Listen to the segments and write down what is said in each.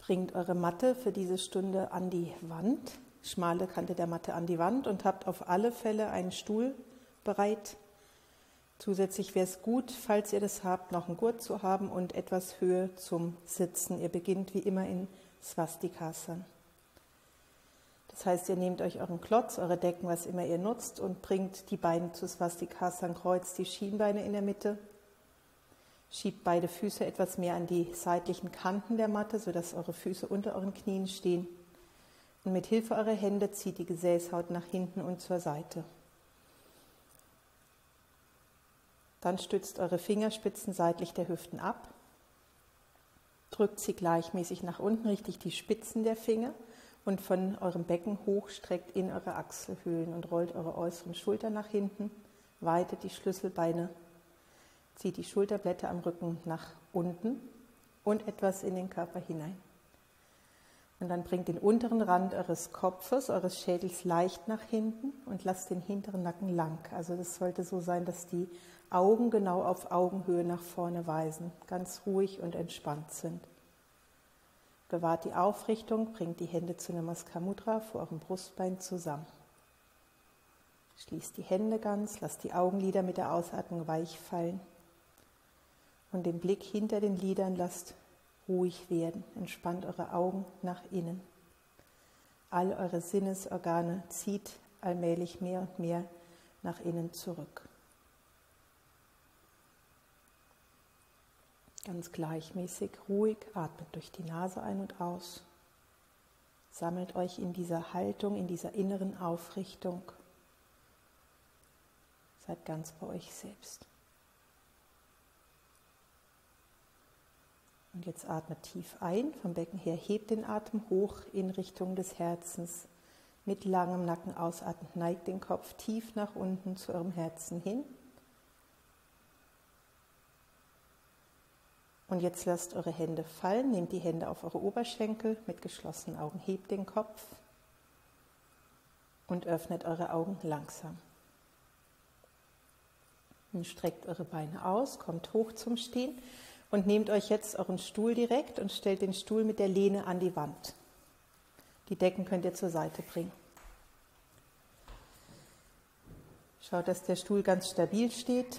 Bringt eure Matte für diese Stunde an die Wand, schmale Kante der Matte an die Wand und habt auf alle Fälle einen Stuhl bereit. Zusätzlich wäre es gut, falls ihr das habt, noch einen Gurt zu haben und etwas Höhe zum Sitzen. Ihr beginnt wie immer in Svastikasana. Das heißt, ihr nehmt euch euren Klotz, eure Decken, was immer ihr nutzt, und bringt die Beine zu Svastikasana, kreuzt die Schienbeine in der Mitte. Schiebt beide Füße etwas mehr an die seitlichen Kanten der Matte, sodass eure Füße unter euren Knien stehen. Und mit Hilfe eurer Hände zieht die Gesäßhaut nach hinten und zur Seite. Dann stützt eure Fingerspitzen seitlich der Hüften ab. Drückt sie gleichmäßig nach unten, richtig die Spitzen der Finger und von eurem Becken hoch streckt in eure Achselhöhlen und rollt eure äußeren Schultern nach hinten, weitet die Schlüsselbeine. Zieht die Schulterblätter am Rücken nach unten und etwas in den Körper hinein. Und dann bringt den unteren Rand eures Kopfes, eures Schädels leicht nach hinten und lasst den hinteren Nacken lang. Also das sollte so sein, dass die Augen genau auf Augenhöhe nach vorne weisen, ganz ruhig und entspannt sind. Bewahrt die Aufrichtung, bringt die Hände zu Namaskar Mudra vor eurem Brustbein zusammen. Schließt die Hände ganz, lasst die Augenlider mit der Ausatmung weich fallen. Und den Blick hinter den Lidern lasst ruhig werden. Entspannt eure Augen nach innen. All eure Sinnesorgane zieht allmählich mehr und mehr nach innen zurück. Ganz gleichmäßig, ruhig, atmet durch die Nase ein und aus. Sammelt euch in dieser Haltung, in dieser inneren Aufrichtung. Seid ganz bei euch selbst. Und jetzt atmet tief ein, vom Becken her hebt den Atem hoch in Richtung des Herzens. Mit langem Nacken ausatmend neigt den Kopf tief nach unten zu eurem Herzen hin. Und jetzt lasst eure Hände fallen, nehmt die Hände auf eure Oberschenkel, mit geschlossenen Augen hebt den Kopf und öffnet eure Augen langsam. Und streckt eure Beine aus, kommt hoch zum Stehen. Und nehmt euch jetzt euren Stuhl direkt und stellt den Stuhl mit der Lehne an die Wand. Die Decken könnt ihr zur Seite bringen. Schaut, dass der Stuhl ganz stabil steht.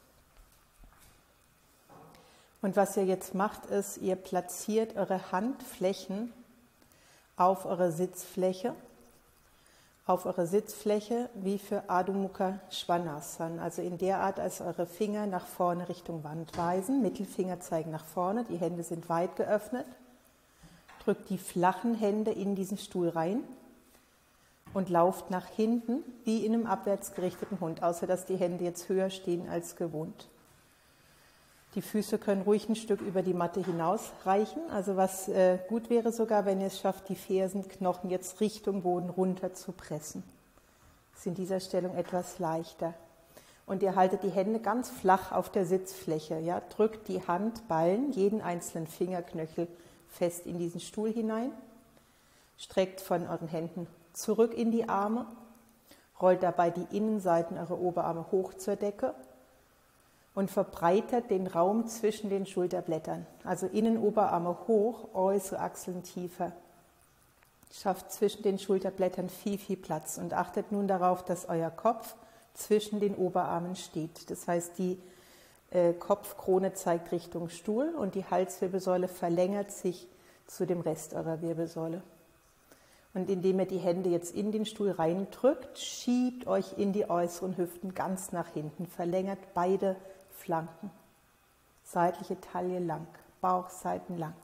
Und was ihr jetzt macht, ist, ihr platziert eure Handflächen auf eure Sitzfläche. Auf eure Sitzfläche wie für Adho Mukha Svanasana, also in der Art, als eure Finger nach vorne Richtung Wand weisen, Mittelfinger zeigen nach vorne, die Hände sind weit geöffnet, drückt die flachen Hände in diesen Stuhl rein und lauft nach hinten wie in einem abwärts gerichteten Hund, außer dass die Hände jetzt höher stehen als gewohnt. Die Füße können ruhig ein Stück über die Matte hinausreichen. Also was gut wäre sogar, wenn ihr es schafft, die Fersenknochen jetzt Richtung Boden runter zu pressen. Das ist in dieser Stellung etwas leichter. Und ihr haltet die Hände ganz flach auf der Sitzfläche. Ja? Drückt die Handballen, jeden einzelnen Fingerknöchel fest in diesen Stuhl hinein. Streckt von euren Händen zurück in die Arme. Rollt dabei die Innenseiten eurer Oberarme hoch zur Decke. Und verbreitert den Raum zwischen den Schulterblättern. Also Innenoberarme hoch, äußere Achseln tiefer. Schafft zwischen den Schulterblättern viel, viel Platz und achtet nun darauf, dass euer Kopf zwischen den Oberarmen steht. Das heißt, die Kopfkrone zeigt Richtung Stuhl und die Halswirbelsäule verlängert sich zu dem Rest eurer Wirbelsäule. Und indem ihr die Hände jetzt in den Stuhl reindrückt, schiebt euch in die äußeren Hüften ganz nach hinten, verlängert beide Flanken, seitliche Taille lang, Bauchseiten lang.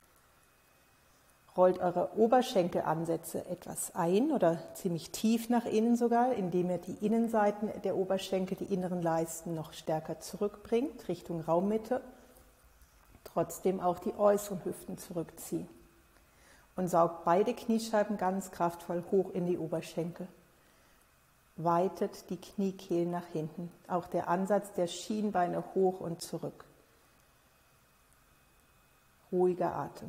Rollt eure Oberschenkelansätze etwas ein oder ziemlich tief nach innen sogar, indem ihr die Innenseiten der Oberschenkel, die inneren Leisten noch stärker zurückbringt, Richtung Raummitte. Trotzdem auch die äußeren Hüften zurückziehen. Und saugt beide Kniescheiben ganz kraftvoll hoch in die Oberschenkel. Weitet die Kniekehlen nach hinten. Auch der Ansatz der Schienbeine hoch und zurück. Ruhiger Atem.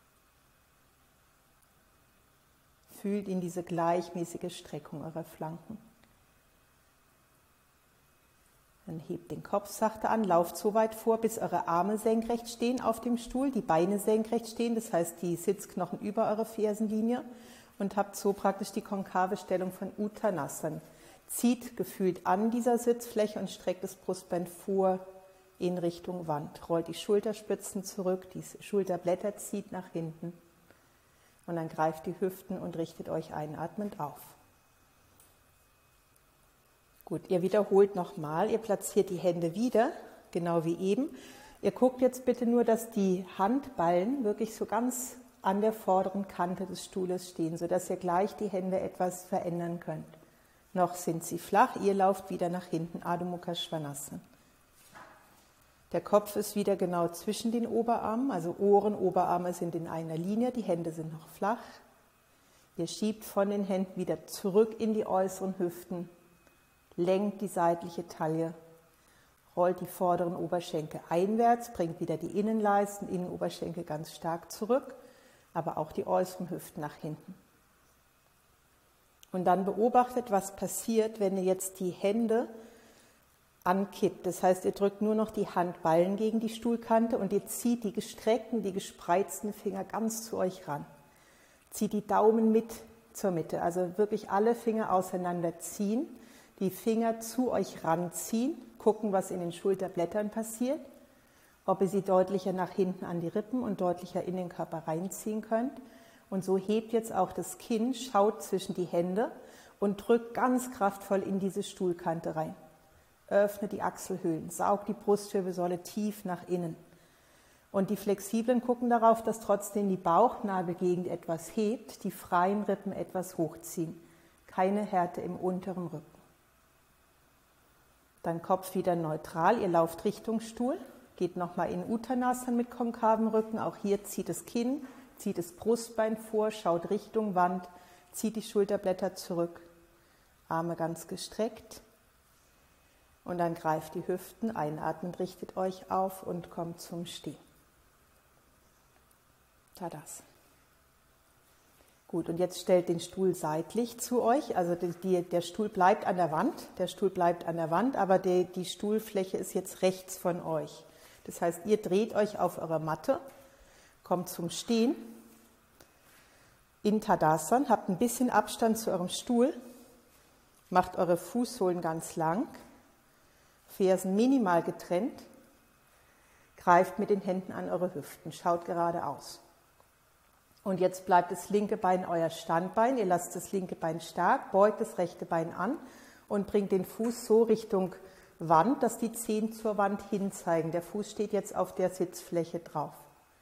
Fühlt in diese gleichmäßige Streckung eurer Flanken. Dann hebt den Kopf sachte an, lauft so weit vor, bis eure Arme senkrecht stehen auf dem Stuhl, die Beine senkrecht stehen, das heißt die Sitzknochen über eure Fersenlinie und habt so praktisch die konkave Stellung von Uttanasana. Zieht gefühlt an dieser Sitzfläche und streckt das Brustbein vor in Richtung Wand. Rollt die Schulterspitzen zurück, die Schulterblätter zieht nach hinten und dann greift die Hüften und richtet euch einatmend auf. Gut, ihr wiederholt nochmal, ihr platziert die Hände wieder, genau wie eben. Ihr guckt jetzt bitte nur, dass die Handballen wirklich so ganz an der vorderen Kante des Stuhles stehen, sodass ihr gleich die Hände etwas verändern könnt. Noch sind sie flach, ihr lauft wieder nach hinten, Adho Mukha Svanasana. Der Kopf ist wieder genau zwischen den Oberarmen, also Ohren, Oberarme sind in einer Linie, die Hände sind noch flach. Ihr schiebt von den Händen wieder zurück in die äußeren Hüften, lenkt die seitliche Taille, rollt die vorderen Oberschenkel einwärts, bringt wieder die Innenleisten, Innenoberschenkel ganz stark zurück, aber auch die äußeren Hüften nach hinten. Und dann beobachtet, was passiert, wenn ihr jetzt die Hände ankippt. Das heißt, ihr drückt nur noch die Handballen gegen die Stuhlkante und ihr zieht die gestreckten, die gespreizten Finger ganz zu euch ran. Zieht die Daumen mit zur Mitte, also wirklich alle Finger auseinanderziehen, die Finger zu euch ranziehen, gucken, was in den Schulterblättern passiert, ob ihr sie deutlicher nach hinten an die Rippen und deutlicher in den Körper reinziehen könnt. Und so hebt jetzt auch das Kinn, schaut zwischen die Hände und drückt ganz kraftvoll in diese Stuhlkante rein. Öffnet die Achselhöhlen, saugt die Brustwirbelsäule tief nach innen. Und die Flexiblen gucken darauf, dass trotzdem die Bauchnabelgegend etwas hebt, die freien Rippen etwas hochziehen. Keine Härte im unteren Rücken. Dann Kopf wieder neutral, ihr lauft Richtung Stuhl, geht nochmal in Uttanasana mit konkavem Rücken, auch hier zieht das Kinn, zieht das Brustbein vor, schaut Richtung Wand, zieht die Schulterblätter zurück, Arme ganz gestreckt und dann greift die Hüften, einatmend richtet euch auf und kommt zum Stehen. Tadasana. Gut, und jetzt stellt den Stuhl seitlich zu euch, also der Stuhl bleibt an der Wand, aber die Stuhlfläche ist jetzt rechts von euch. Das heißt, ihr dreht euch auf eure Matte, kommt zum Stehen, in Tadasana, habt ein bisschen Abstand zu eurem Stuhl, macht eure Fußsohlen ganz lang, Fersen minimal getrennt, greift mit den Händen an eure Hüften, schaut geradeaus. Und jetzt bleibt das linke Bein euer Standbein, ihr lasst das linke Bein stark, beugt das rechte Bein an und bringt den Fuß so Richtung Wand, dass die Zehen zur Wand hin zeigen. Der Fuß steht jetzt auf der Sitzfläche drauf.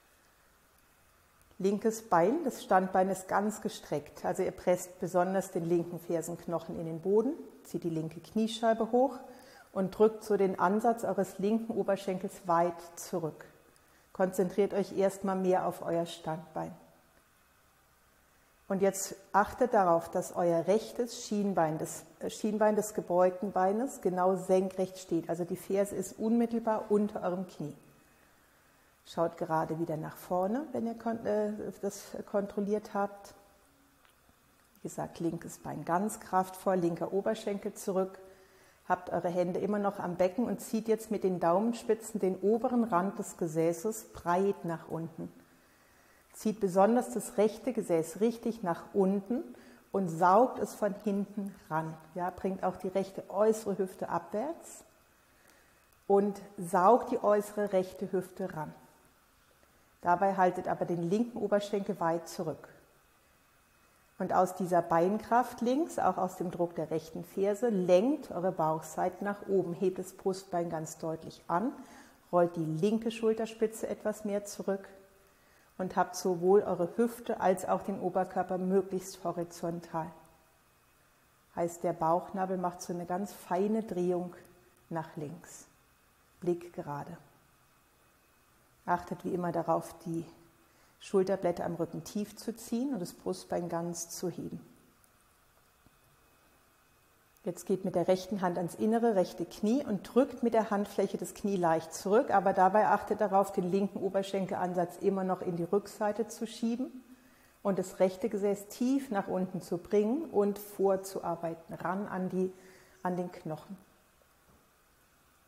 Linkes Bein, das Standbein ist ganz gestreckt, also ihr presst besonders den linken Fersenknochen in den Boden, zieht die linke Kniescheibe hoch und drückt so den Ansatz eures linken Oberschenkels weit zurück. Konzentriert euch erstmal mehr auf euer Standbein. Und jetzt achtet darauf, dass euer rechtes Schienbein, das Schienbein des gebeugten Beines, genau senkrecht steht. Also die Ferse ist unmittelbar unter eurem Knie. Schaut gerade wieder nach vorne, wenn ihr das kontrolliert habt. Wie gesagt, linkes Bein ganz kraftvoll, linker Oberschenkel zurück. Habt eure Hände immer noch am Becken und zieht jetzt mit den Daumenspitzen den oberen Rand des Gesäßes breit nach unten. Zieht besonders das rechte Gesäß richtig nach unten und saugt es von hinten ran. Ja, bringt auch die rechte äußere Hüfte abwärts und saugt die äußere rechte Hüfte ran. Dabei haltet aber den linken Oberschenkel weit zurück. Und aus dieser Beinkraft links, auch aus dem Druck der rechten Ferse, lenkt eure Bauchseite nach oben, hebt das Brustbein ganz deutlich an, rollt die linke Schulterspitze etwas mehr zurück und habt sowohl eure Hüfte als auch den Oberkörper möglichst horizontal. Heißt, der Bauchnabel macht so eine ganz feine Drehung nach links. Blick gerade. Achtet wie immer darauf, die Schulterblätter am Rücken tief zu ziehen und das Brustbein ganz zu heben. Jetzt geht mit der rechten Hand ans innere rechte Knie und drückt mit der Handfläche das Knie leicht zurück, aber dabei achtet darauf, den linken Oberschenkelansatz immer noch in die Rückseite zu schieben und das rechte Gesäß tief nach unten zu bringen und vorzuarbeiten, ran an den Knochen.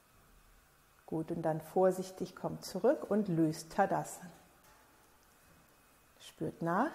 Gut, und dann vorsichtig kommt zurück und löst Tadasana. Spürt nach.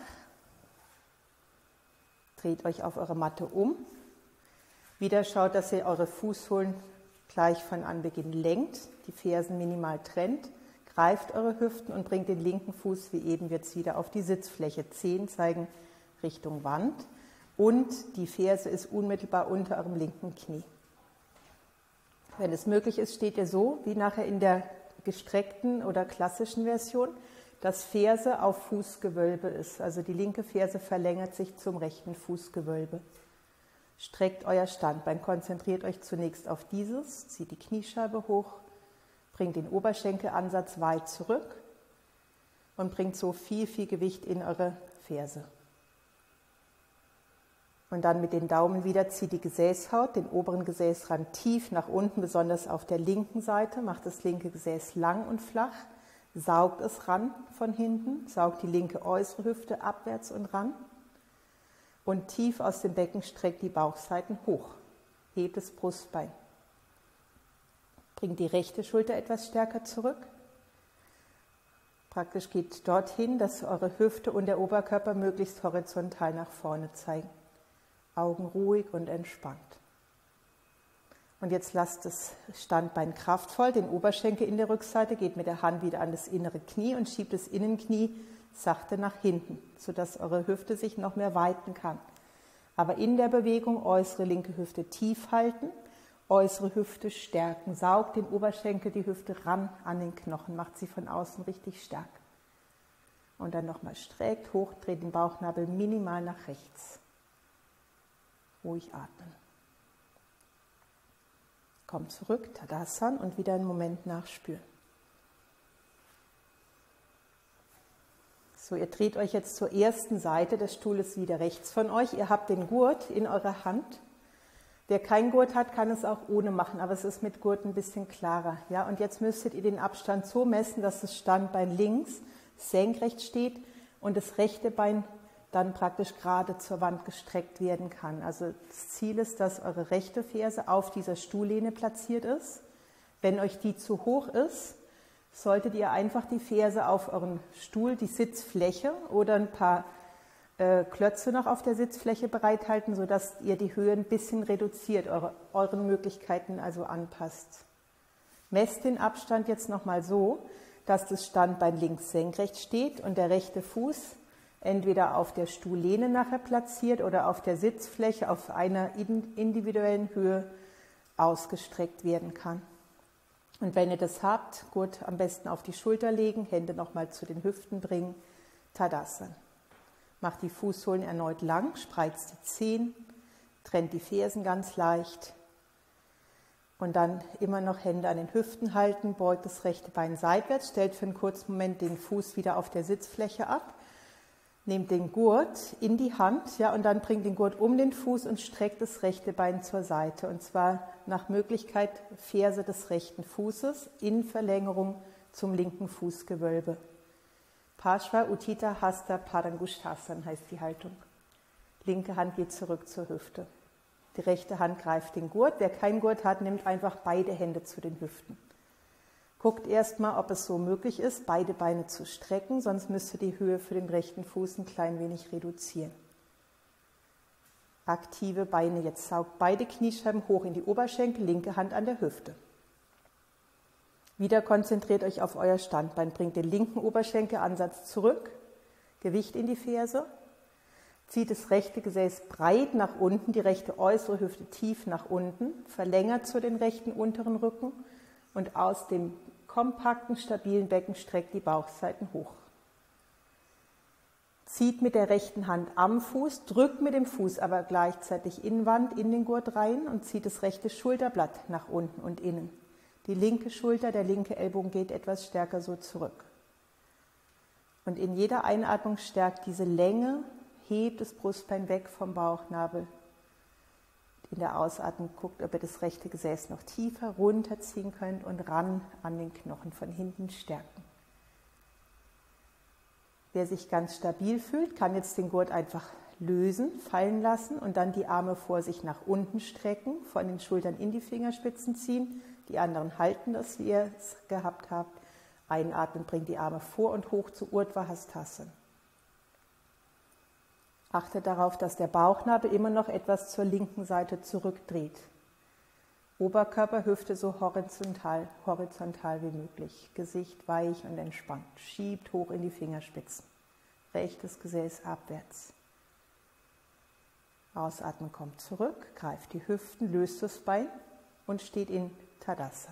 Dreht euch auf eure Matte um. Wieder schaut, dass ihr eure Fußsohlen gleich von Anbeginn lenkt, die Fersen minimal trennt. Greift eure Hüften und bringt den linken Fuß wie eben jetzt wieder auf die Sitzfläche. Zehen zeigen Richtung Wand und die Ferse ist unmittelbar unter eurem linken Knie. Wenn es möglich ist, steht ihr so wie nachher in der gestreckten oder klassischen Version, dass Ferse auf Fußgewölbe ist. Also die linke Ferse verlängert sich zum rechten Fußgewölbe. Streckt euer Standbein, konzentriert euch zunächst auf dieses, zieht die Kniescheibe hoch, bringt den Oberschenkelansatz weit zurück und bringt so viel Gewicht in eure Ferse. Und dann mit den Daumen wieder zieht die Gesäßhaut, den oberen Gesäßrand tief nach unten, besonders auf der linken Seite. Macht das linke Gesäß lang und flach, saugt es ran von hinten, saugt die linke äußere Hüfte abwärts und ran. Und tief aus dem Becken streckt die Bauchseiten hoch, hebt das Brustbein. Bringt die rechte Schulter etwas stärker zurück. Praktisch geht dorthin, dass eure Hüfte und der Oberkörper möglichst horizontal nach vorne zeigen. Augen ruhig und entspannt. Und jetzt lasst das Standbein kraftvoll, den Oberschenkel in der Rückseite, geht mit der Hand wieder an das innere Knie und schiebt das Innenknie sachte nach hinten, sodass eure Hüfte sich noch mehr weiten kann. Aber in der Bewegung äußere linke Hüfte tief halten, äußere Hüfte stärken. Saugt den Oberschenkel, die Hüfte ran an den Knochen, macht sie von außen richtig stark. Und dann nochmal streckt, hoch, dreht den Bauchnabel minimal nach rechts. Ruhig atmen. Kommt zurück, Tadasana und wieder einen Moment nachspüren. So, ihr dreht euch jetzt zur ersten Seite, der Stuhl ist wieder rechts von euch. Ihr habt den Gurt in eurer Hand. Wer keinen Gurt hat, kann es auch ohne machen, aber es ist mit Gurt ein bisschen klarer. Ja? Und jetzt müsstet ihr den Abstand so messen, dass das Standbein links senkrecht steht und das rechte Bein dann praktisch gerade zur Wand gestreckt werden kann. Also das Ziel ist, dass eure rechte Ferse auf dieser Stuhllehne platziert ist. Wenn euch die zu hoch ist, solltet ihr einfach die Ferse auf euren Stuhl, die Sitzfläche oder ein paar Klötze noch auf der Sitzfläche bereithalten, sodass ihr die Höhe ein bisschen reduziert, euren Möglichkeiten also anpasst. Messt den Abstand jetzt nochmal so, dass das Standbein links senkrecht steht und der rechte Fuß entweder auf der Stuhllehne nachher platziert oder auf der Sitzfläche auf einer individuellen Höhe ausgestreckt werden kann. Und wenn ihr das habt, Gurt am besten auf die Schulter legen, Hände nochmal zu den Hüften bringen, Tadasana. Macht die Fußsohlen erneut lang, spreizt die Zehen, trennt die Fersen ganz leicht und dann immer noch Hände an den Hüften halten, beugt das rechte Bein seitwärts, stellt für einen kurzen Moment den Fuß wieder auf der Sitzfläche ab. Nehmt den Gurt in die Hand, ja, und dann bringt den Gurt um den Fuß und streckt das rechte Bein zur Seite. Und zwar nach Möglichkeit Ferse des rechten Fußes in Verlängerung zum linken Fußgewölbe. Parshva Utthita Hasta Padangusthasana heißt die Haltung. Linke Hand geht zurück zur Hüfte. Die rechte Hand greift den Gurt. Wer keinen Gurt hat, nimmt einfach beide Hände zu den Hüften. Guckt erstmal, ob es so möglich ist, beide Beine zu strecken, sonst müsst ihr die Höhe für den rechten Fuß ein klein wenig reduzieren. Aktive Beine, jetzt saugt beide Kniescheiben hoch in die Oberschenkel, linke Hand an der Hüfte. Wieder konzentriert euch auf euer Standbein, bringt den linken Oberschenkelansatz zurück, Gewicht in die Ferse, zieht das rechte Gesäß breit nach unten, die rechte äußere Hüfte tief nach unten, verlängert zu den rechten unteren Rücken und aus dem kompakten, stabilen Becken streckt die Bauchseiten hoch. Zieht mit der rechten Hand am Fuß, drückt mit dem Fuß aber gleichzeitig Innenwand in den Gurt rein und zieht das rechte Schulterblatt nach unten und innen. Die linke Schulter, der linke Ellbogen geht etwas stärker so zurück. Und in jeder Einatmung stärkt diese Länge, hebt das Brustbein weg vom Bauchnabel. In der Ausatmung guckt, ob ihr das rechte Gesäß noch tiefer runterziehen könnt und ran an den Knochen von hinten stärken. Wer sich ganz stabil fühlt, kann jetzt den Gurt einfach lösen, fallen lassen und dann die Arme vor sich nach unten strecken, von den Schultern in die Fingerspitzen ziehen, Die anderen halten das, wie ihr es gehabt habt. Einatmen, bringt die Arme vor und hoch zu Urdhva Hastasana. Achtet darauf, dass der Bauchnabel immer noch etwas zur linken Seite zurückdreht. Oberkörper, Hüfte so horizontal wie möglich. Gesicht weich und entspannt. Schiebt hoch in die Fingerspitzen. Rechtes Gesäß abwärts. Ausatmen, kommt zurück, greift die Hüften, löst das Bein und steht in Tadasana.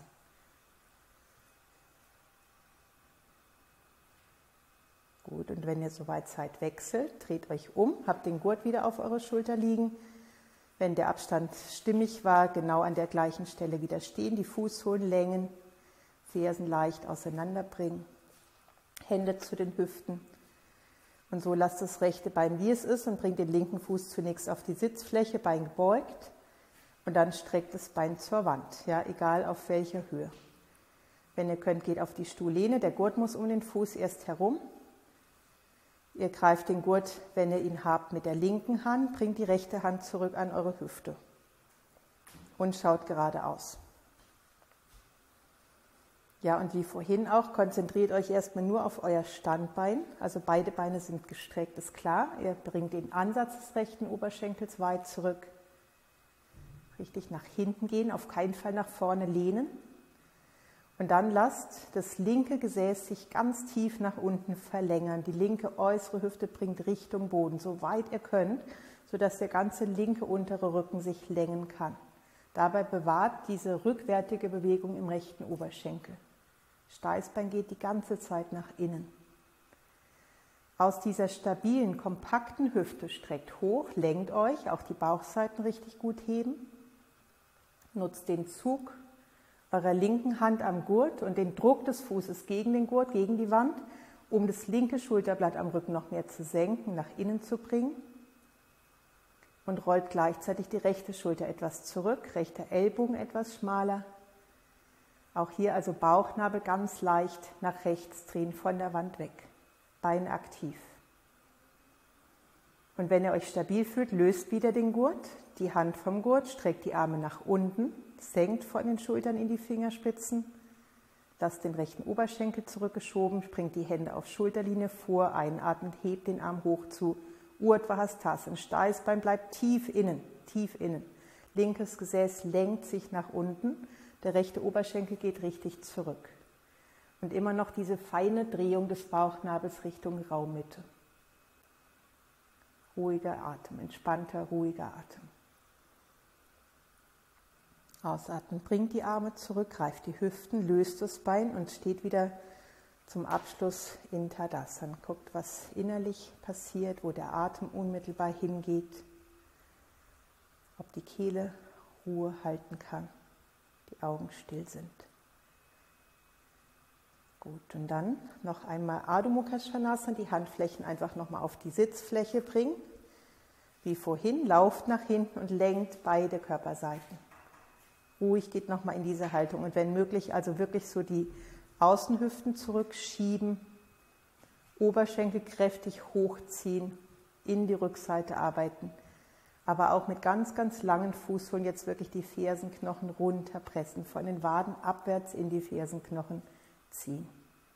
Gut, und wenn ihr soweit seid, wechselt, dreht euch um, habt den Gurt wieder auf eure Schulter liegen. Wenn der Abstand stimmig war, genau an der gleichen Stelle wieder stehen, die Fußsohlen längen, Fersen leicht auseinanderbringen, Hände zu den Hüften. Und so lasst das rechte Bein, wie es ist, und bringt den linken Fuß zunächst auf die Sitzfläche, Bein gebeugt. Und dann streckt das Bein zur Wand, ja, egal auf welcher Höhe. Wenn ihr könnt, geht auf die Stuhllehne, der Gurt muss um den Fuß erst herum. Ihr greift den Gurt, wenn ihr ihn habt, mit der linken Hand, bringt die rechte Hand zurück an eure Hüfte und schaut geradeaus. Ja, und wie vorhin auch, konzentriert euch erstmal nur auf euer Standbein, also beide Beine sind gestreckt, ist klar. Ihr bringt den Ansatz des rechten Oberschenkels weit zurück, richtig nach hinten gehen, auf keinen Fall nach vorne lehnen. Und dann lasst das linke Gesäß sich ganz tief nach unten verlängern. Die linke äußere Hüfte bringt Richtung Boden, so weit ihr könnt, sodass der ganze linke untere Rücken sich längen kann. Dabei bewahrt diese rückwärtige Bewegung im rechten Oberschenkel. Steißbein geht die ganze Zeit nach innen. Aus dieser stabilen, kompakten Hüfte streckt hoch, lenkt euch, auch die Bauchseiten richtig gut heben. Nutzt den Zug eurer linken Hand am Gurt und den Druck des Fußes gegen den Gurt, gegen die Wand, um das linke Schulterblatt am Rücken noch mehr zu senken, nach innen zu bringen. Und rollt gleichzeitig die rechte Schulter etwas zurück, rechter Ellbogen etwas schmaler. Auch hier also Bauchnabel ganz leicht nach rechts drehen, von der Wand weg. Bein aktiv. Und wenn ihr euch stabil fühlt, löst wieder den Gurt, die Hand vom Gurt, streckt die Arme nach unten, senkt von den Schultern in die Fingerspitzen, lasst den rechten Oberschenkel zurückgeschoben, bringt die Hände auf Schulterlinie vor, einatmend, hebt den Arm hoch zu Urdhva Hastasana. Steißbein bleibt tief innen, linkes Gesäß lenkt sich nach unten, der rechte Oberschenkel geht richtig zurück. Und immer noch diese feine Drehung des Bauchnabels Richtung Raummitte. Ruhiger Atem, entspannter, ruhiger Atem. Ausatmen, bringt die Arme zurück, greift die Hüften, löst das Bein und steht wieder zum Abschluss in Tadasana. Guckt, was innerlich passiert, wo der Atem unmittelbar hingeht, ob die Kehle Ruhe halten kann, die Augen still sind. Gut, und dann noch einmal Adho Mukha Svanasana, die Handflächen einfach nochmal auf die Sitzfläche bringen. Wie vorhin, lauft nach hinten und lenkt beide Körperseiten. Ruhig geht nochmal in diese Haltung und wenn möglich, also wirklich so die Außenhüften zurückschieben, Oberschenkel kräftig hochziehen, in die Rückseite arbeiten, aber auch mit ganz, ganz langen Fußsohlen jetzt wirklich die Fersenknochen runterpressen, von den Waden abwärts in die Fersenknochen ziehen.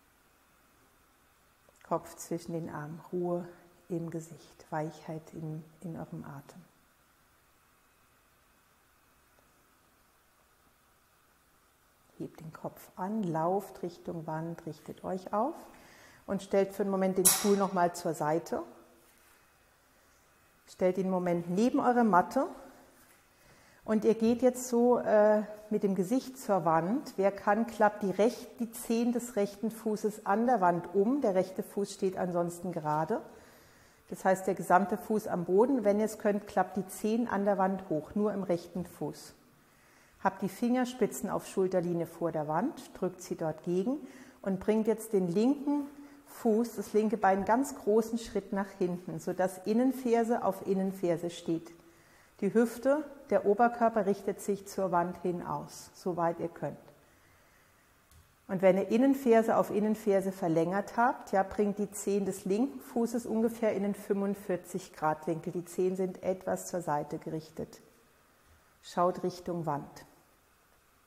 Kopf zwischen den Armen, Ruhe im Gesicht, Weichheit in eurem Atem. Hebt den Kopf an, lauft Richtung Wand, richtet euch auf und stellt für einen Moment den Stuhl nochmal zur Seite. Stellt ihn einen Moment neben eure Matte und ihr geht jetzt so mit dem Gesicht zur Wand. Wer kann, klappt die Zehen des rechten Fußes an der Wand um. Der rechte Fuß steht ansonsten gerade. Das heißt, der gesamte Fuß am Boden. Wenn ihr es könnt, klappt die Zehen an der Wand hoch, nur im rechten Fuß. Habt die Fingerspitzen auf Schulterlinie vor der Wand, drückt sie dort gegen und bringt jetzt den linken Fuß, das linke Bein, einen ganz großen Schritt nach hinten, sodass Innenferse auf Innenferse steht. Die Hüfte, der Oberkörper richtet sich zur Wand hin aus, soweit ihr könnt. Und wenn ihr Innenferse auf Innenferse verlängert habt, ja, bringt die Zehen des linken Fußes ungefähr in den 45-Grad-Winkel. Die Zehen sind etwas zur Seite gerichtet. Schaut Richtung Wand.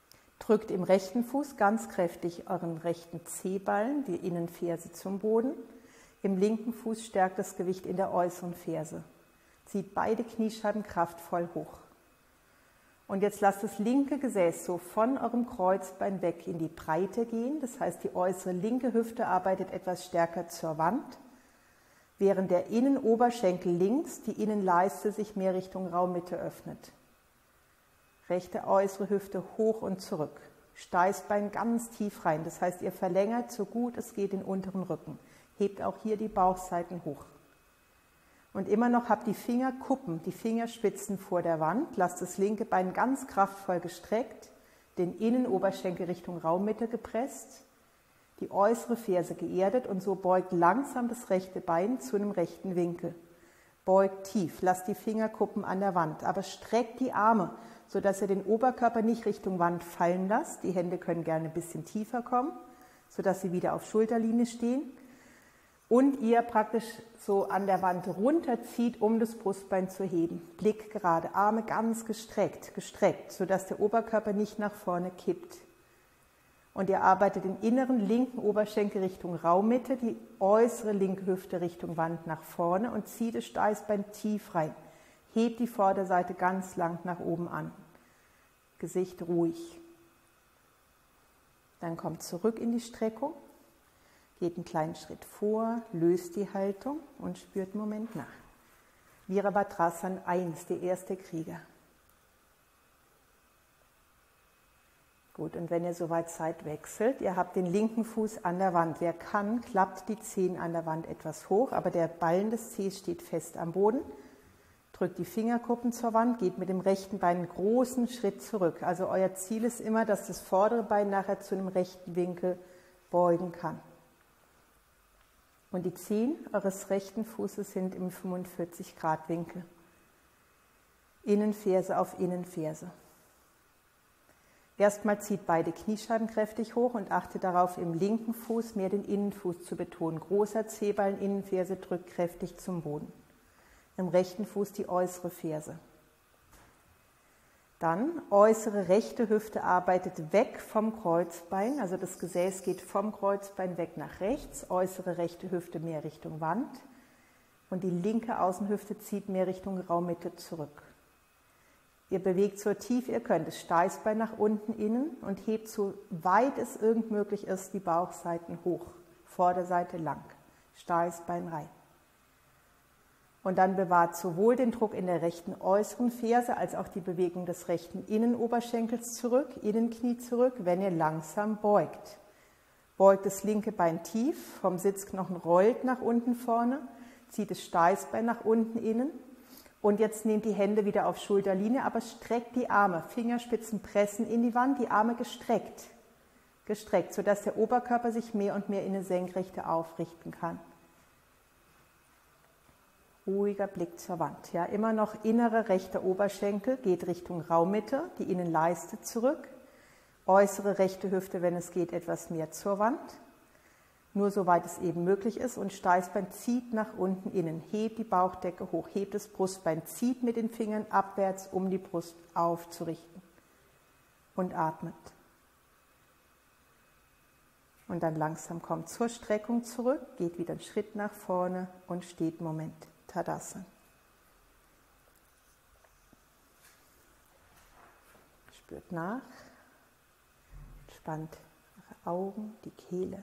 Drückt im rechten Fuß ganz kräftig euren rechten Zehballen, die Innenferse zum Boden. Im linken Fuß stärkt das Gewicht in der äußeren Ferse. Zieht beide Kniescheiben kraftvoll hoch. Und jetzt lasst das linke Gesäß so von eurem Kreuzbein weg in die Breite gehen. Das heißt, die äußere linke Hüfte arbeitet etwas stärker zur Wand, während der Innenoberschenkel links, die Innenleiste sich mehr Richtung Raummitte öffnet. Rechte äußere Hüfte hoch und zurück. Steißbein ganz tief rein. Das heißt, ihr verlängert so gut es geht den unteren Rücken. Hebt auch hier die Bauchseiten hoch. Und immer noch habt die Fingerkuppen, die Fingerspitzen vor der Wand. Lasst das linke Bein ganz kraftvoll gestreckt, den Innenoberschenkel Richtung Raummitte gepresst, die äußere Ferse geerdet und so beugt langsam das rechte Bein zu einem rechten Winkel. Beugt tief, lasst die Fingerkuppen an der Wand, aber streckt die Arme, sodass ihr den Oberkörper nicht Richtung Wand fallen lasst. Die Hände können gerne ein bisschen tiefer kommen, sodass sie wieder auf Schulterlinie stehen. Und ihr praktisch so an der Wand runterzieht, um das Brustbein zu heben. Blick gerade, Arme ganz gestreckt, sodass der Oberkörper nicht nach vorne kippt. Und ihr arbeitet den inneren linken Oberschenkel Richtung Raummitte, die äußere linke Hüfte Richtung Wand nach vorne und zieht das Steißbein tief rein. Hebt die Vorderseite ganz lang nach oben an. Gesicht ruhig. Dann kommt zurück in die Streckung. Geht einen kleinen Schritt vor, löst die Haltung und spürt einen Moment nach. Virabhadrasana 1, der erste Krieger. Gut, und wenn ihr soweit seid, wechselt. Ihr habt den linken Fuß an der Wand. Wer kann, klappt die Zehen an der Wand etwas hoch, aber der Ballen des Zehs steht fest am Boden. Drückt die Fingerkuppen zur Wand, geht mit dem rechten Bein einen großen Schritt zurück. Also euer Ziel ist immer, dass das vordere Bein nachher zu einem rechten Winkel beugen kann. Und die Zehen eures rechten Fußes sind im 45-Grad-Winkel. Innenferse auf Innenferse. Erstmal zieht beide Kniescheiben kräftig hoch und achtet darauf, im linken Fuß mehr den Innenfuß zu betonen. Großer Zehballen, Innenferse drückt kräftig zum Boden. Im rechten Fuß die äußere Ferse. Dann äußere rechte Hüfte arbeitet weg vom Kreuzbein, also das Gesäß geht vom Kreuzbein weg nach rechts, äußere rechte Hüfte mehr Richtung Wand und die linke Außenhüfte zieht mehr Richtung Raummitte zurück. Ihr bewegt so tief ihr könnt, das Steißbein nach unten innen und hebt so weit es irgend möglich ist die Bauchseiten hoch, Vorderseite lang, Steißbein rein. Und dann bewahrt sowohl den Druck in der rechten äußeren Ferse als auch die Bewegung des rechten Innenoberschenkels zurück, Innenknie zurück, wenn ihr langsam beugt. Beugt das linke Bein tief, vom Sitzknochen rollt nach unten vorne, zieht das Steißbein nach unten innen und jetzt nehmt die Hände wieder auf Schulterlinie, aber streckt die Arme, Fingerspitzen pressen in die Wand, die Arme gestreckt, sodass der Oberkörper sich mehr und mehr in eine Senkrechte aufrichten kann. Ruhiger Blick zur Wand. Ja, immer noch innerer rechter Oberschenkel geht Richtung Raummitte, die Innenleiste zurück. Äußere rechte Hüfte, wenn es geht, etwas mehr zur Wand. Nur soweit es eben möglich ist. Und Steißbein zieht nach unten innen. Hebt die Bauchdecke hoch, hebt das Brustbein, zieht mit den Fingern abwärts, um die Brust aufzurichten. Und atmet. Und dann langsam kommt zur Streckung zurück, geht wieder einen Schritt nach vorne und steht einen Moment. Tadasana. Spürt nach, entspannt eure Augen, die Kehle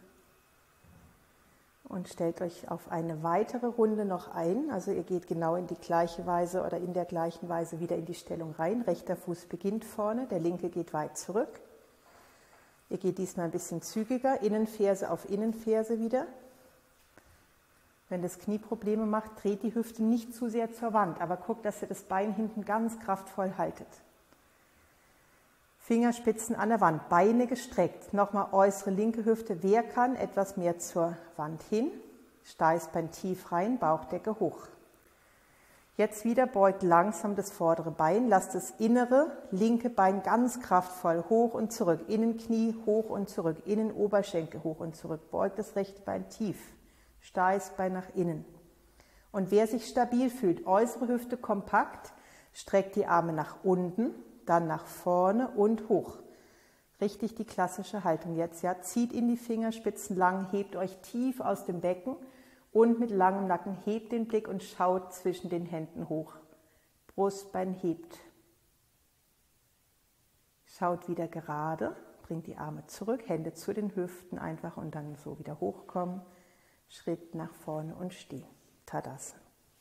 und stellt euch auf eine weitere Runde noch ein. Also ihr geht genau in die gleiche Weise oder in der gleichen Weise wieder in die Stellung rein. Rechter Fuß beginnt vorne, der linke geht weit zurück. Ihr geht diesmal ein bisschen zügiger, Innenferse auf Innenferse wieder. Wenn das Knie Probleme macht, dreht die Hüfte nicht zu sehr zur Wand, aber guckt, dass ihr das Bein hinten ganz kraftvoll haltet. Fingerspitzen an der Wand, Beine gestreckt. Nochmal äußere linke Hüfte, wer kann, etwas mehr zur Wand hin. Steißbein tief rein, Bauchdecke hoch. Jetzt wieder beugt langsam das vordere Bein, lasst das innere linke Bein ganz kraftvoll hoch und zurück. Innenknie hoch und zurück, Innenoberschenkel hoch und zurück. Beugt das rechte Bein tief. Steißbein nach innen. Und wer sich stabil fühlt, äußere Hüfte kompakt, streckt die Arme nach unten, dann nach vorne und hoch. Richtig die klassische Haltung jetzt. Ja? Zieht in die Fingerspitzen lang, hebt euch tief aus dem Becken und mit langem Nacken hebt den Blick und schaut zwischen den Händen hoch. Brustbein hebt. Schaut wieder gerade, bringt die Arme zurück, Hände zu den Hüften einfach und dann so wieder hochkommen. Schritt nach vorne und stehen. Tadasana.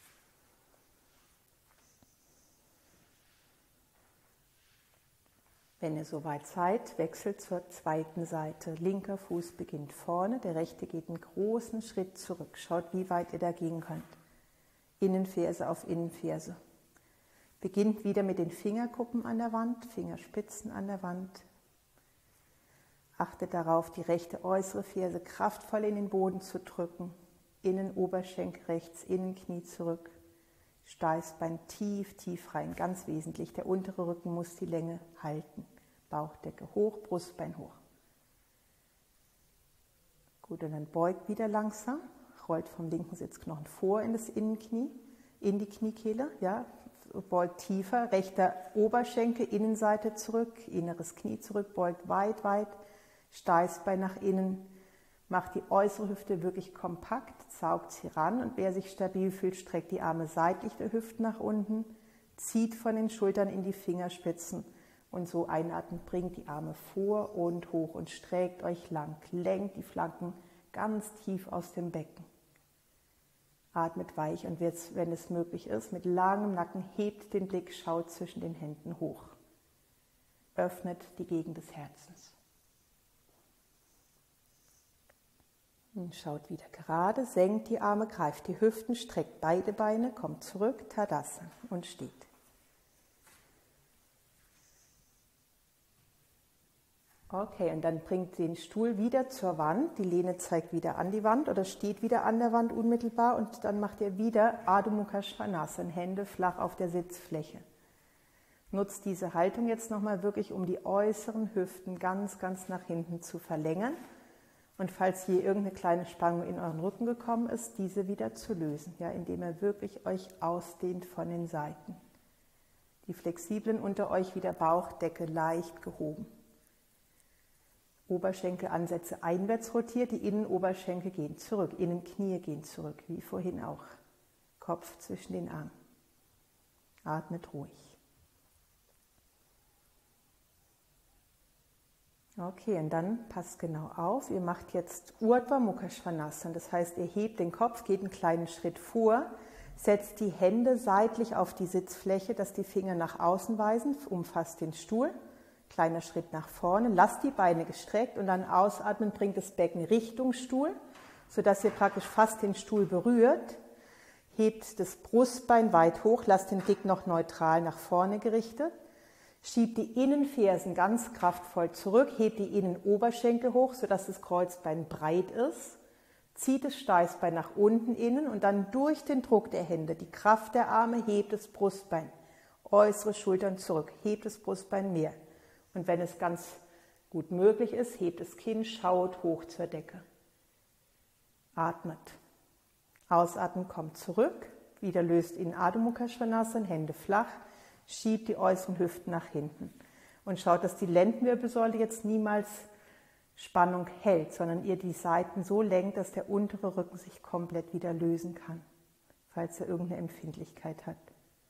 Wenn ihr soweit seid, wechselt zur zweiten Seite. Linker Fuß beginnt vorne, der rechte geht einen großen Schritt zurück. Schaut, wie weit ihr da gehen könnt. Innenferse auf Innenferse. Beginnt wieder mit den Fingerkuppen an der Wand, Fingerspitzen an der Wand. Achtet darauf, die rechte äußere Ferse kraftvoll in den Boden zu drücken. Innenoberschenkel rechts, Innenknie zurück. Steißbein tief, tief rein, ganz wesentlich. Der untere Rücken muss die Länge halten. Bauchdecke hoch, Brustbein hoch. Gut, und dann beugt wieder langsam. Rollt vom linken Sitzknochen vor in das Innenknie, in die Kniekehle. Ja, beugt tiefer. Rechter Oberschenkel, Innenseite zurück, inneres Knie zurück, beugt weit, weit. Steißbein nach innen. Macht die äußere Hüfte wirklich kompakt, saugt sie ran und wer sich stabil fühlt, streckt die Arme seitlich der Hüften nach unten, zieht von den Schultern in die Fingerspitzen und so einatmend bringt die Arme vor und hoch und streckt euch lang, lenkt die Flanken ganz tief aus dem Becken. Atmet weich und jetzt, wenn es möglich ist, mit langem Nacken hebt den Blick, schaut zwischen den Händen hoch. Öffnet die Gegend des Herzens. Und schaut wieder gerade, senkt die Arme, greift die Hüften, streckt beide Beine, kommt zurück, Tadasana und steht. Okay, und dann bringt den Stuhl wieder zur Wand, die Lehne zeigt wieder an die Wand oder steht wieder an der Wand unmittelbar und dann macht ihr wieder Adho Mukha Svanasana, Hände flach auf der Sitzfläche. Nutzt diese Haltung jetzt nochmal wirklich, um die äußeren Hüften ganz, ganz nach hinten zu verlängern. Und falls hier irgendeine kleine Spannung in euren Rücken gekommen ist, diese wieder zu lösen, ja, indem ihr wirklich euch ausdehnt von den Seiten. Die Flexiblen unter euch wieder Bauchdecke leicht gehoben. Oberschenkelansätze einwärts rotiert, die Innenoberschenkel gehen zurück, Innenknie gehen zurück, wie vorhin auch. Kopf zwischen den Armen. Atmet ruhig. Okay, und dann passt genau auf, ihr macht jetzt Urdhva Mukha Svanasana, das heißt, ihr hebt den Kopf, geht einen kleinen Schritt vor, setzt die Hände seitlich auf die Sitzfläche, dass die Finger nach außen weisen, umfasst den Stuhl, kleiner Schritt nach vorne, lasst die Beine gestreckt und dann ausatmen, bringt das Becken Richtung Stuhl, sodass ihr praktisch fast den Stuhl berührt, hebt das Brustbein weit hoch, lasst den Blick noch neutral nach vorne gerichtet. Schiebt die Innenfersen ganz kraftvoll zurück, hebt die Innenoberschenkel hoch, sodass das Kreuzbein breit ist. Zieht das Steißbein nach unten innen und dann durch den Druck der Hände, die Kraft der Arme, hebt das Brustbein. Äußere Schultern zurück, hebt das Brustbein mehr. Und wenn es ganz gut möglich ist, hebt das Kinn, schaut hoch zur Decke. Atmet. Ausatmen, kommt zurück. Wieder löst in Adho Mukha Svanasana, Hände flach. Schiebt die äußeren Hüften nach hinten und schaut, dass die Lendenwirbelsäule jetzt niemals Spannung hält, sondern ihr die Seiten so lenkt, dass der untere Rücken sich komplett wieder lösen kann, falls er irgendeine Empfindlichkeit hat.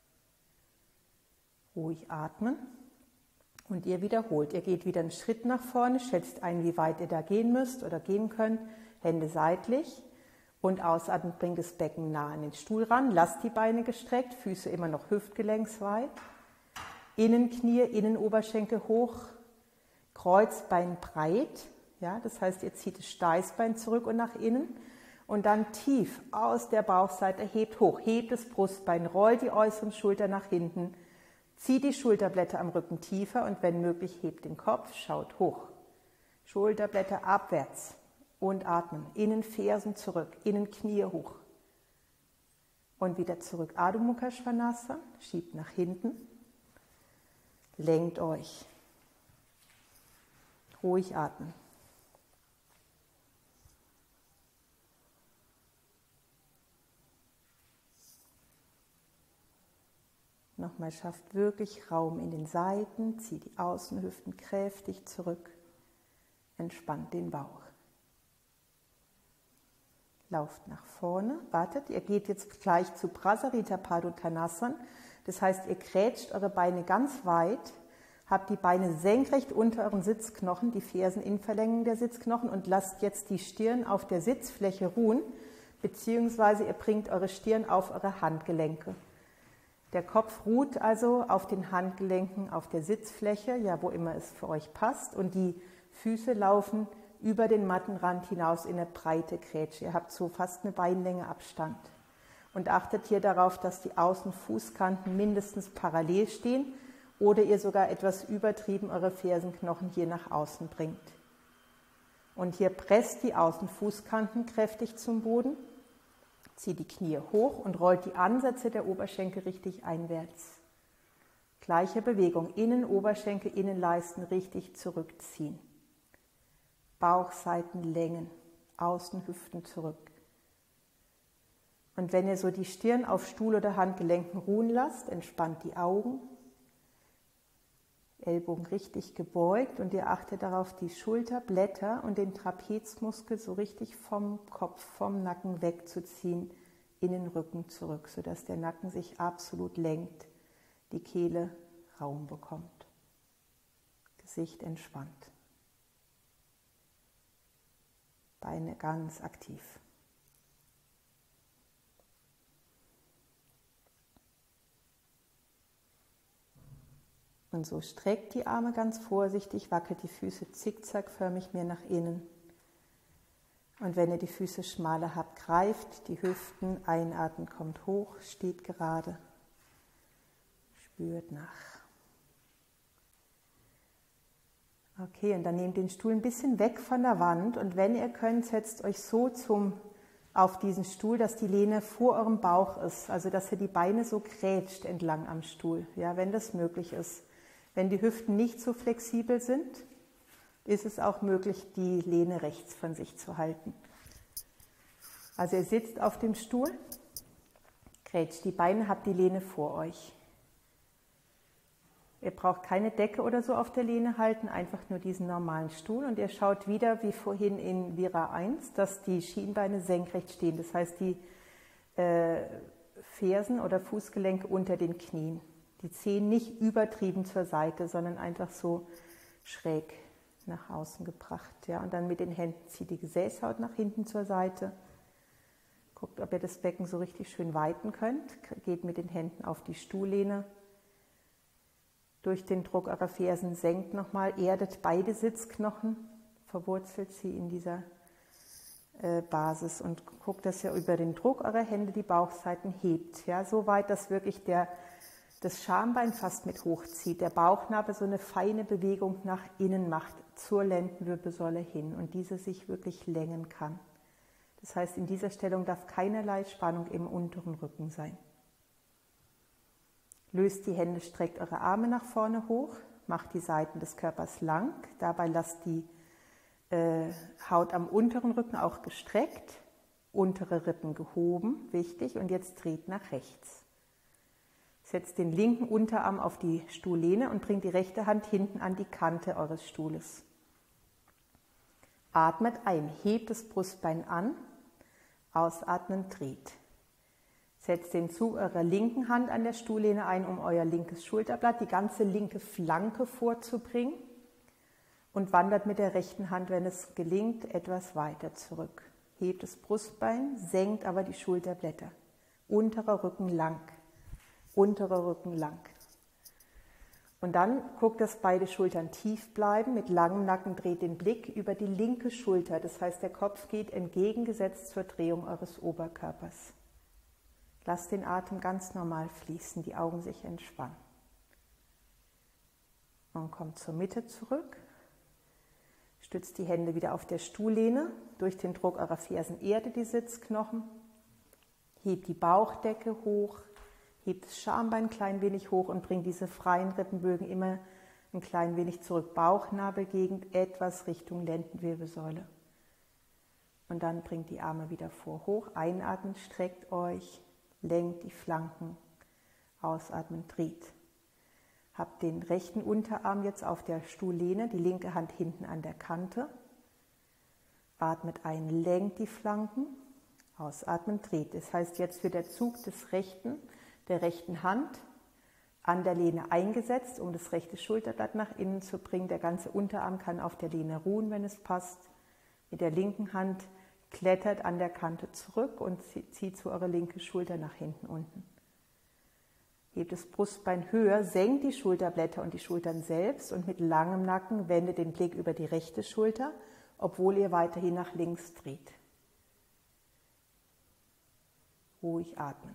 Ruhig atmen und ihr wiederholt. Ihr geht wieder einen Schritt nach vorne, schätzt ein, wie weit ihr da gehen müsst oder gehen könnt, Hände seitlich. Und ausatmen, bringt das Becken nah an den Stuhl ran, lasst die Beine gestreckt, Füße immer noch hüftgelenksweit, Innenknie, Innenoberschenkel hoch, Kreuzbein breit, ja, das heißt, ihr zieht das Steißbein zurück und nach innen und dann tief aus der Bauchseite, hebt hoch, hebt das Brustbein, rollt die äußeren Schultern nach hinten, zieht die Schulterblätter am Rücken tiefer und wenn möglich, hebt den Kopf, schaut hoch, Schulterblätter abwärts. Und atmen, Innenfersen zurück, Innenknie hoch. Und wieder zurück, Adho Mukha Svanasana, schiebt nach hinten, lenkt euch. Ruhig atmen. Nochmal, schafft wirklich Raum in den Seiten, zieht die Außenhüften kräftig zurück. entspannt den Bauch. Lauft nach vorne, wartet, ihr geht jetzt gleich zu Prasarita Padottanasana. Das heißt, ihr grätscht eure Beine ganz weit, habt die Beine senkrecht unter euren Sitzknochen, die Fersen in Verlängerung der Sitzknochen und lasst jetzt die Stirn auf der Sitzfläche ruhen, beziehungsweise ihr bringt eure Stirn auf eure Handgelenke. Der Kopf ruht also auf den Handgelenken, auf der Sitzfläche, ja, wo immer es für euch passt, und die Füße laufen über den Mattenrand hinaus in eine breite Grätsche. Ihr habt so fast eine Beinlänge Abstand. Und achtet hier darauf, dass die Außenfußkanten mindestens parallel stehen oder ihr sogar etwas übertrieben eure Fersenknochen hier nach außen bringt. Und hier presst die Außenfußkanten kräftig zum Boden, zieht die Knie hoch und rollt die Ansätze der Oberschenkel richtig einwärts. Gleiche Bewegung, Innenoberschenkel, Innenleisten richtig zurückziehen. Bauchseiten längen, Außenhüften zurück. Und wenn ihr so die Stirn auf Stuhl oder Handgelenken ruhen lasst, entspannt die Augen, Ellbogen richtig gebeugt und ihr achtet darauf, die Schulterblätter und den Trapezmuskel so richtig vom Kopf, vom Nacken wegzuziehen, in den Rücken zurück, sodass der Nacken sich absolut lenkt, die Kehle Raum bekommt. Gesicht entspannt. Beine ganz aktiv. Und so streckt die Arme ganz vorsichtig, wackelt die Füße zickzackförmig mehr nach innen. Und wenn ihr die Füße schmaler habt, greift die Hüften, einatmen, kommt hoch, steht gerade, spürt nach. Okay, und dann nehmt den Stuhl ein bisschen weg von der Wand und wenn ihr könnt, setzt euch so auf diesen Stuhl, dass die Lehne vor eurem Bauch ist, also dass ihr die Beine so grätscht entlang am Stuhl, ja, wenn das möglich ist. Wenn die Hüften nicht so flexibel sind, ist es auch möglich, die Lehne rechts von sich zu halten. Also ihr sitzt auf dem Stuhl, grätscht die Beine, habt die Lehne vor euch. Ihr braucht keine Decke oder so auf der Lehne halten, einfach nur diesen normalen Stuhl und ihr schaut wieder wie vorhin in Vira 1, dass die Schienbeine senkrecht stehen, das heißt die Fersen oder Fußgelenke unter den Knien. Die Zehen nicht übertrieben zur Seite, sondern einfach so schräg nach außen gebracht. Ja? Und dann mit den Händen zieht die Gesäßhaut nach hinten zur Seite. Guckt, ob ihr das Becken so richtig schön weiten könnt. Geht mit den Händen auf die Stuhllehne. Durch den Druck eurer Fersen senkt nochmal, erdet beide Sitzknochen, verwurzelt sie in dieser Basis und guckt, dass ihr über den Druck eurer Hände die Bauchseiten hebt. Ja? So weit, dass wirklich das Schambein fast mit hochzieht, der Bauchnabel so eine feine Bewegung nach innen macht, zur Lendenwirbelsäule hin und diese sich wirklich längen kann. Das heißt, in dieser Stellung darf keinerlei Spannung im unteren Rücken sein. Löst die Hände, streckt eure Arme nach vorne hoch, macht die Seiten des Körpers lang, dabei lasst die Haut am unteren Rücken auch gestreckt, untere Rippen gehoben, wichtig, und jetzt dreht nach rechts. Setzt den linken Unterarm auf die Stuhllehne und bringt die rechte Hand hinten an die Kante eures Stuhles. Atmet ein, hebt das Brustbein an, ausatmen, dreht. Setzt den Zug eurer linken Hand an der Stuhllehne ein, um euer linkes Schulterblatt, die ganze linke Flanke vorzubringen und wandert mit der rechten Hand, wenn es gelingt, etwas weiter zurück. Hebt das Brustbein, senkt aber die Schulterblätter. Unterer Rücken lang. Unterer Rücken lang. Und dann guckt, dass beide Schultern tief bleiben. Mit langem Nacken dreht den Blick über die linke Schulter. Das heißt, der Kopf geht entgegengesetzt zur Drehung eures Oberkörpers. Lasst den Atem ganz normal fließen, die Augen sich entspannen. Und kommt zur Mitte zurück. Stützt die Hände wieder auf der Stuhllehne. Durch den Druck eurer Fersen erdet die Sitzknochen. Hebt die Bauchdecke hoch. Hebt das Schambein ein klein wenig hoch und bringt diese freien Rippenbögen immer ein klein wenig zurück. Bauchnabelgegend etwas Richtung Lendenwirbelsäule. Und dann bringt die Arme wieder vor. Hoch, einatmen, streckt euch, lenkt die Flanken. Ausatmen, dreht. Habt den rechten Unterarm jetzt auf der Stuhllehne, die linke Hand hinten an der Kante. Atmet ein, lenkt die Flanken. Ausatmen, dreht. Das heißt, jetzt wird der Zug der rechten Hand an der Lehne eingesetzt, um das rechte Schulterblatt nach innen zu bringen. Der ganze Unterarm kann auf der Lehne ruhen, wenn es passt. Mit der linken Hand klettert an der Kante zurück und zieht so eure linke Schulter nach hinten unten. Hebt das Brustbein höher, senkt die Schulterblätter und die Schultern selbst und mit langem Nacken wendet den Blick über die rechte Schulter, obwohl ihr weiterhin nach links dreht. Ruhig atmen.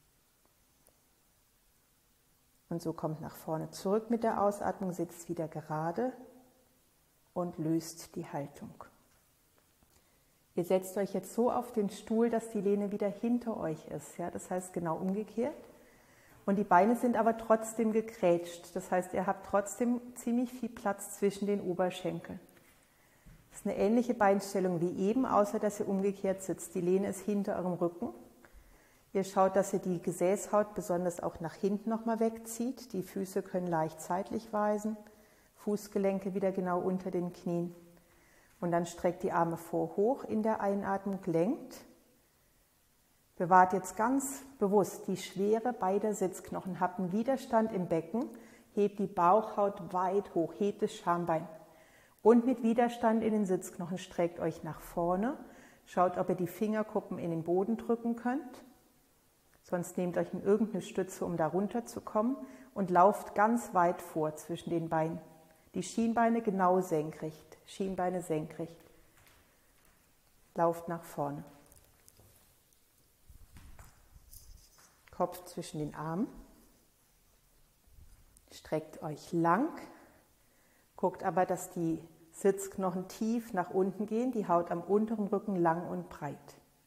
Und so kommt nach vorne zurück mit der Ausatmung, sitzt wieder gerade und löst die Haltung. Ihr setzt euch jetzt so auf den Stuhl, dass die Lehne wieder hinter euch ist. Ja? Das heißt genau umgekehrt. Und die Beine sind aber trotzdem gegrätscht. Das heißt, ihr habt trotzdem ziemlich viel Platz zwischen den Oberschenkeln. Das ist eine ähnliche Beinstellung wie eben, außer dass ihr umgekehrt sitzt. Die Lehne ist hinter eurem Rücken. Ihr schaut, dass ihr die Gesäßhaut besonders auch nach hinten nochmal wegzieht. Die Füße können leicht seitlich weisen. Fußgelenke wieder genau unter den Knien. Und dann streckt die Arme vor hoch in der Einatmung, lenkt. Bewahrt jetzt ganz bewusst die Schwere beider Sitzknochen. Habt einen Widerstand im Becken. Hebt die Bauchhaut weit hoch. Hebt das Schambein. Und mit Widerstand in den Sitzknochen streckt euch nach vorne. Schaut, ob ihr die Fingerkuppen in den Boden drücken könnt. Sonst nehmt euch in irgendeine Stütze, um da runterzukommen und lauft ganz weit vor zwischen den Beinen. Die Schienbeine genau senkrecht, Schienbeine senkrecht. Lauft nach vorne. Kopf zwischen den Armen. Streckt euch lang. Guckt aber, dass die Sitzknochen tief nach unten gehen, die Haut am unteren Rücken lang und breit.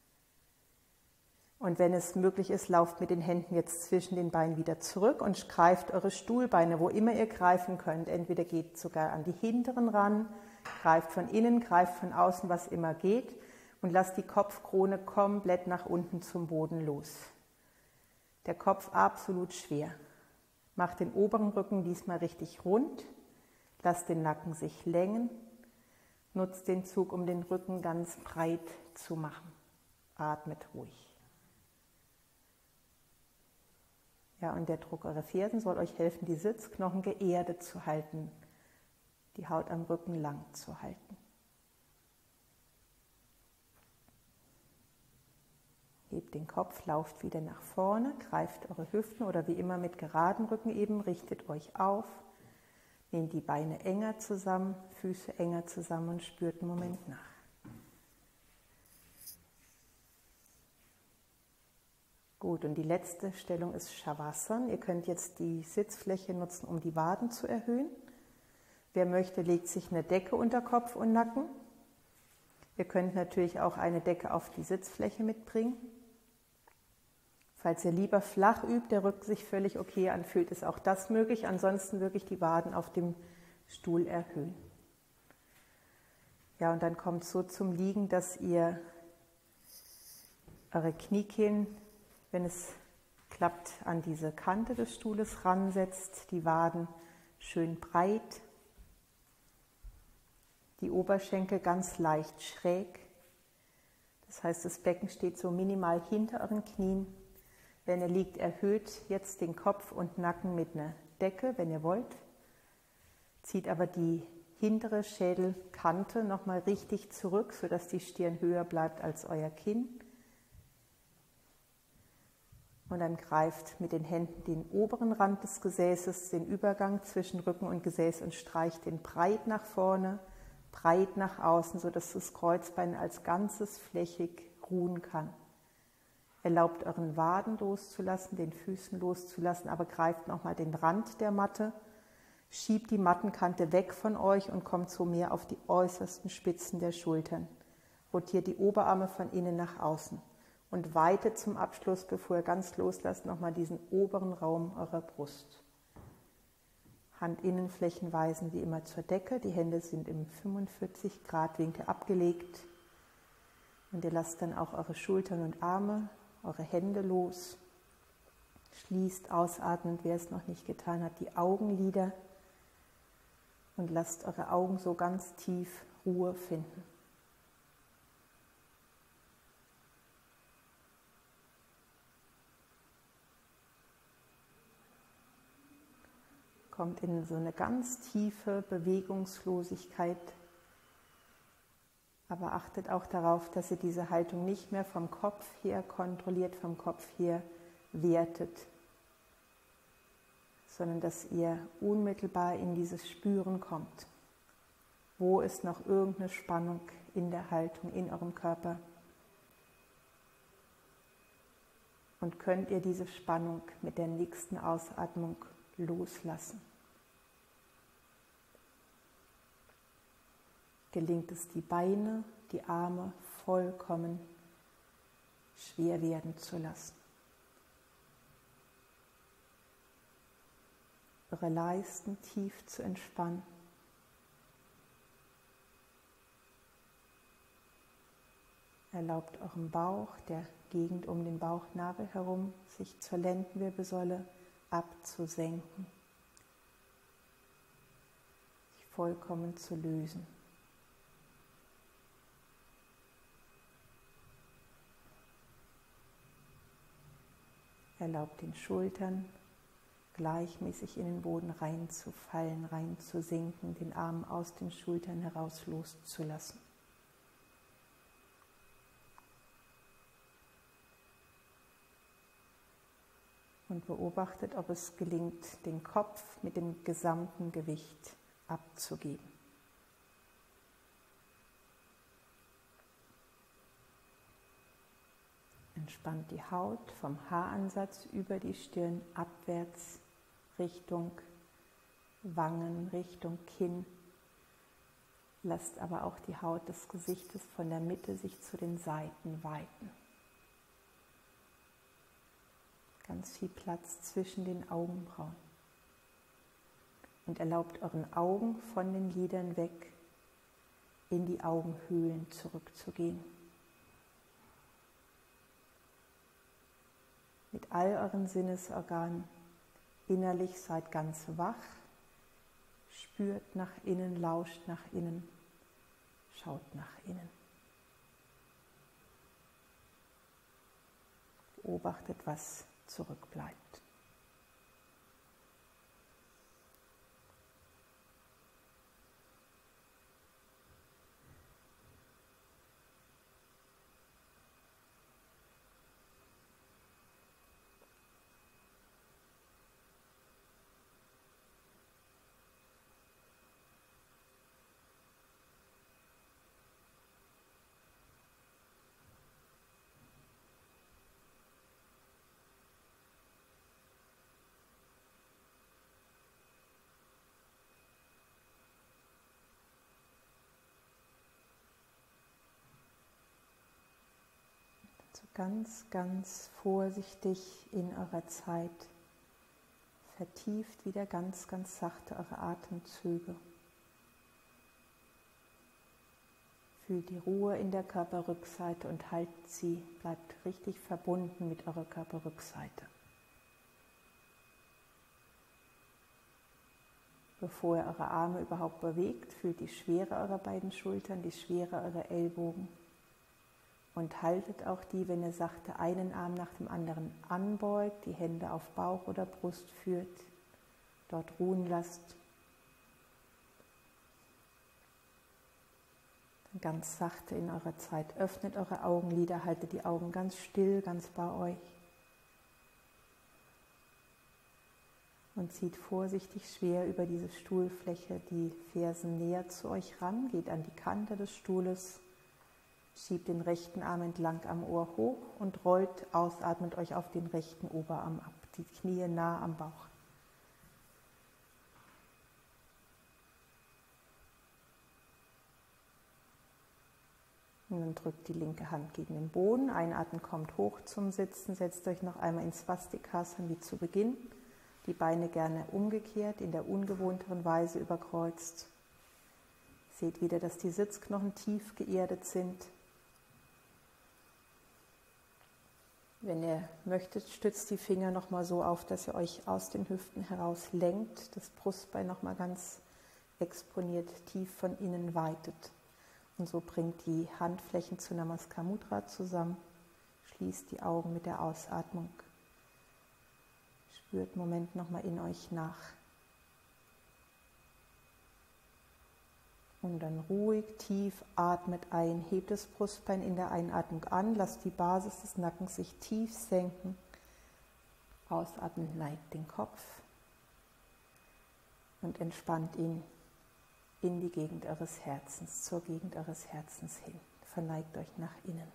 Und wenn es möglich ist, lauft mit den Händen jetzt zwischen den Beinen wieder zurück und greift eure Stuhlbeine, wo immer ihr greifen könnt. Entweder geht sogar an die hinteren ran, greift von innen, greift von außen, was immer geht. Und lasst die Kopfkrone komplett nach unten zum Boden los. Der Kopf absolut schwer. Macht den oberen Rücken diesmal richtig rund. Lasst den Nacken sich längen. Nutzt den Zug, um den Rücken ganz breit zu machen. Atmet ruhig. Ja, und der Druck eurer Fersen soll euch helfen, die Sitzknochen geerdet zu halten, die Haut am Rücken lang zu halten. Hebt den Kopf, lauft wieder nach vorne, greift eure Hüften oder wie immer mit geradem Rücken eben, richtet euch auf, nehmt die Beine enger zusammen, Füße enger zusammen und spürt einen Moment nach. Gut, und die letzte Stellung ist Shavasana. Ihr könnt jetzt die Sitzfläche nutzen, um die Waden zu erhöhen. Wer möchte, legt sich eine Decke unter Kopf und Nacken. Ihr könnt natürlich auch eine Decke auf die Sitzfläche mitbringen. Falls ihr lieber flach übt, der Rücken sich völlig okay anfühlt, ist auch das möglich. Ansonsten wirklich die Waden auf dem Stuhl erhöhen. Ja, und dann kommt es so zum Liegen, dass ihr eure Kniekehlen, wenn es klappt, an diese Kante des Stuhles ransetzt, die Waden schön breit, die Oberschenkel ganz leicht schräg. Das heißt, das Becken steht so minimal hinter euren Knien. Wenn ihr liegt, erhöht jetzt den Kopf und Nacken mit einer Decke, wenn ihr wollt. Zieht aber die hintere Schädelkante nochmal richtig zurück, sodass die Stirn höher bleibt als euer Kinn. Und dann greift mit den Händen den oberen Rand des Gesäßes, den Übergang zwischen Rücken und Gesäß und streicht den breit nach vorne, breit nach außen, sodass das Kreuzbein als Ganzes flächig ruhen kann. Erlaubt euren Waden loszulassen, den Füßen loszulassen, aber greift nochmal den Rand der Matte, schiebt die Mattenkante weg von euch und kommt so mehr auf die äußersten Spitzen der Schultern. Rotiert die Oberarme von innen nach außen. Und weitet zum Abschluss, bevor ihr ganz loslasst, nochmal diesen oberen Raum eurer Brust. Handinnenflächen weisen wie immer zur Decke. Die Hände sind im 45-Grad-Winkel abgelegt. Und ihr lasst dann auch eure Schultern und Arme, eure Hände los. Schließt ausatmend, wer es noch nicht getan hat, die Augenlider. Und lasst eure Augen so ganz tief Ruhe finden. Kommt in so eine ganz tiefe Bewegungslosigkeit. Aber achtet auch darauf, dass ihr diese Haltung nicht mehr vom Kopf her kontrolliert, vom Kopf her wertet, sondern dass ihr unmittelbar in dieses Spüren kommt. Wo ist noch irgendeine Spannung in der Haltung, in eurem Körper? Und könnt ihr diese Spannung mit der nächsten Ausatmung loslassen? Gelingt es, die Beine, die Arme vollkommen schwer werden zu lassen. Eure Leisten tief zu entspannen. Erlaubt eurem Bauch, der Gegend um den Bauchnabel herum, sich zur Lendenwirbelsäule abzusenken, sich vollkommen zu lösen. Erlaubt den Schultern gleichmäßig in den Boden reinzufallen, reinzusinken, den Arm aus den Schultern heraus loszulassen. Und beobachtet, ob es gelingt, den Kopf mit dem gesamten Gewicht abzugeben. Entspannt die Haut vom Haaransatz über die Stirn abwärts Richtung Wangen, Richtung Kinn. Lasst aber auch die Haut des Gesichtes von der Mitte sich zu den Seiten weiten. Ganz viel Platz zwischen den Augenbrauen. Und erlaubt euren Augen von den Lidern weg in die Augenhöhlen zurückzugehen. Mit all euren Sinnesorganen innerlich seid ganz wach, spürt nach innen, lauscht nach innen, schaut nach innen. Beobachtet, was zurückbleibt. Ganz, ganz vorsichtig in eurer Zeit vertieft wieder ganz, ganz sachte eure Atemzüge. Fühlt die Ruhe in der Körperrückseite und haltet sie, bleibt richtig verbunden mit eurer Körperrückseite. Bevor ihr eure Arme überhaupt bewegt, fühlt die Schwere eurer beiden Schultern, die Schwere eurer Ellbogen. Und haltet auch die, wenn ihr sachte einen Arm nach dem anderen anbeugt, die Hände auf Bauch oder Brust führt, dort ruhen lasst. Dann ganz sachte in eurer Zeit öffnet eure Augenlider, haltet die Augen ganz still, ganz bei euch. Und zieht vorsichtig schwer über diese Stuhlfläche die Fersen näher zu euch ran, geht an die Kante des Stuhles. Schiebt den rechten Arm entlang am Ohr hoch und rollt ausatmend euch auf den rechten Oberarm ab, die Knie nah am Bauch. Und dann drückt die linke Hand gegen den Boden, einatmen kommt hoch zum Sitzen, setzt euch noch einmal ins Svastikasana wie zu Beginn. Die Beine gerne umgekehrt, in der ungewohnteren Weise überkreuzt. Seht wieder, dass die Sitzknochen tief geerdet sind. Wenn ihr möchtet, stützt die Finger nochmal so auf, dass ihr euch aus den Hüften heraus lenkt, das Brustbein nochmal ganz exponiert tief von innen weitet. Und so bringt die Handflächen zu Namaskar Mudra zusammen, schließt die Augen mit der Ausatmung. Spürt einen Moment nochmal in euch nach. Und dann ruhig, tief atmet ein, hebt das Brustbein in der Einatmung an, lasst die Basis des Nackens sich tief senken. Ausatmen, neigt den Kopf und entspannt ihn in die Gegend eures Herzens, zur Gegend eures Herzens hin. Verneigt euch nach innen.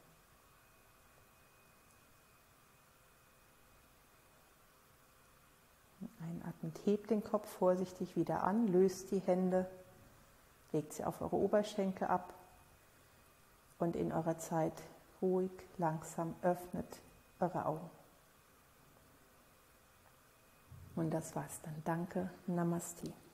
Einatmend, hebt den Kopf vorsichtig wieder an, löst die Hände, legt sie auf eure Oberschenkel ab und in eurer Zeit ruhig, langsam öffnet eure Augen. Und das war's dann. Danke, Namaste.